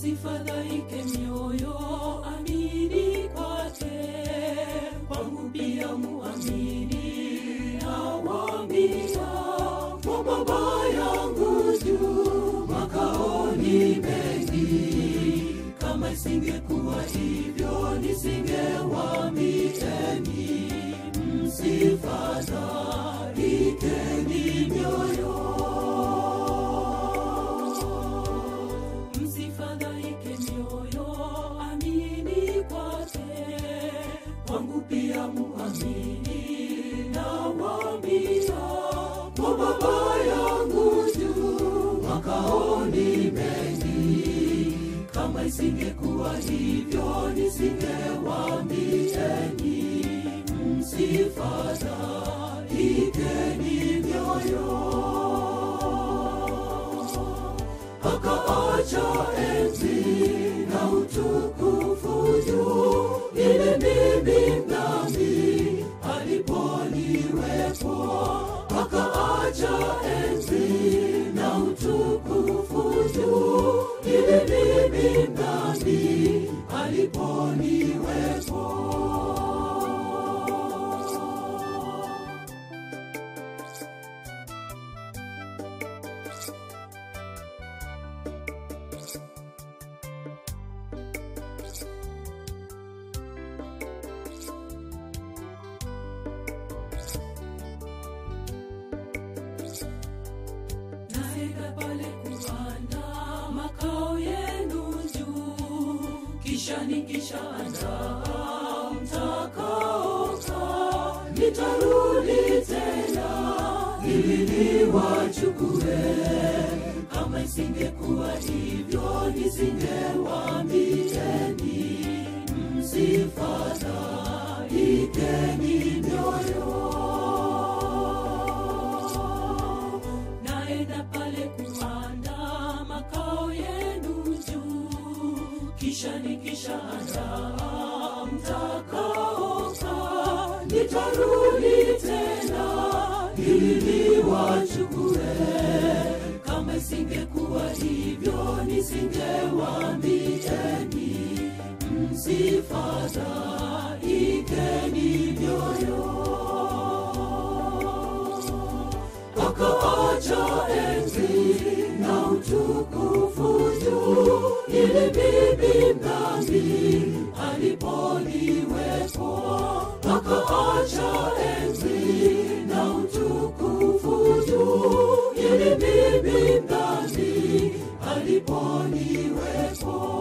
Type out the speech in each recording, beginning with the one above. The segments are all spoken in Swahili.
Msifadhaike mioyo, amini kwake, kwangu pia muamini. Nawaambia, kwa Baba yangu juu makao ni mengi, kama isingekuwa hivyo nisingewaambieni. Msifadhaike mioyo, kwangu pia muamini. Nawaambia, kwa Baba yangu juu makao ni mengi, kama isingekuwa hivyo nisingewaambieni. Msifadhaike mioyo. Akaacha enzi na utukufu juu, ili mimi nami aliponiwepo. Akaacha enzi na utukufu juu, ili mimi nami aliponiwepo. Naenda pale kuanda makao yenu juu, kisha nikishaandaa mtakaokaa, nitarudi tena ili niwachukue. Kama isingekuwa hivyo nisingewaambieni. Msifadhaike mioyo. Naenda pale kuandaa makao yenu juu, kisha nikishaandaa mtakaokaa, nitarudi tena ili niwachukue. Kama isingekuwa hivyo nisingewaambieni. Msifadhaike mioyo. Akaacha enzi na utukufu juu, ili mimi nami aliponiwepo. Akaacha enzi na utukufu juu, ili mimi nami aliponiwepo.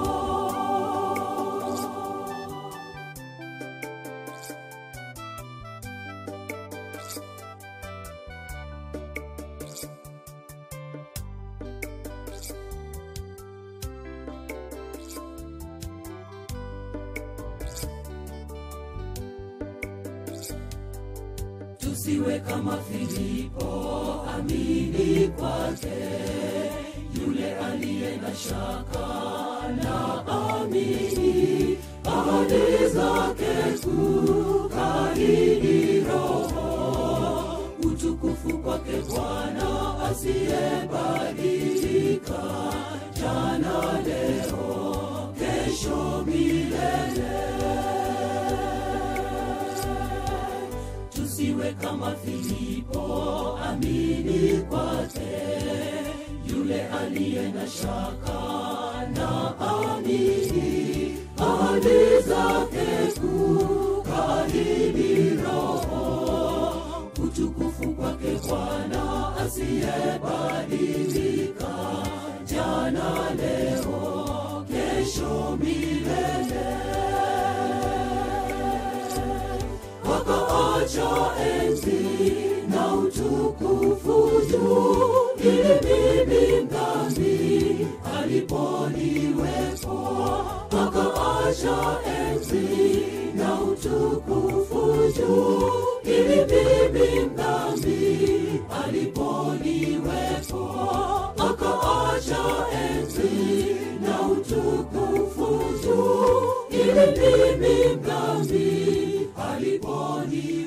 Tusiwe kama Filipo, amini kwake, yule aliye na shaka na amini. Ahadi zake kuu kaidi Roho, utukufu kwake Bwana asiyebadilika, jana leo kesho milele. Tusiwe kama Filipo, amini kwake, yule aliye na shaka na amini. Ahadi zake kuu kaidi Roho, utukufu kwake Bwana asiyebadilika, jana leo kesho milele. Akaacha enzi na utukufu juu, ili mimi nami aliponiwepo. Akaacha enzi na utukufu juu, ili mimi nami aliponiwepo. Akaacha enzi na utukufu juu, ili mimi nami aliponiwepo.